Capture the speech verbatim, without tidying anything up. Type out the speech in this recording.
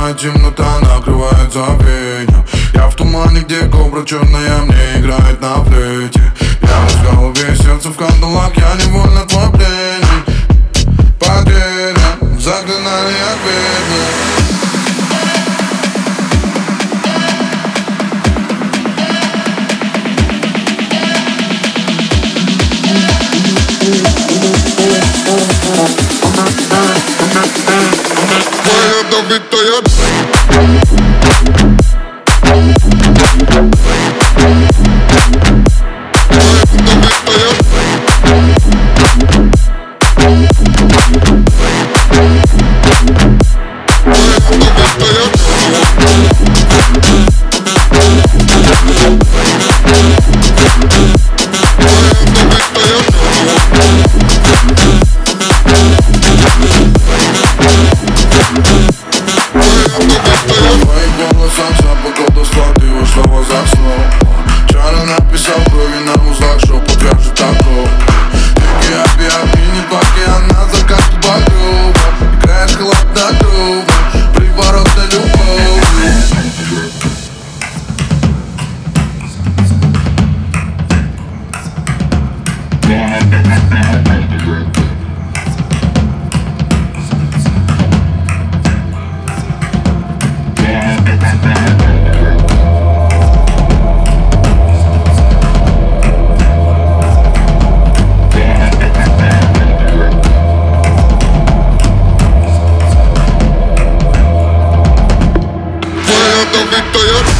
Ночная темнота накрывает забвение. Я в тумане, где кобра черная мне играет на флейте. Я в голове, сердце в кандалах, я невольно твой пленник. Потерян, заклинали ответы. Твоя добитая. Написал крови на узлах, что покажет такого. Веки опять минит баки, она за каждую багру. Играешь холодноту, приворот на любовь. Victoria.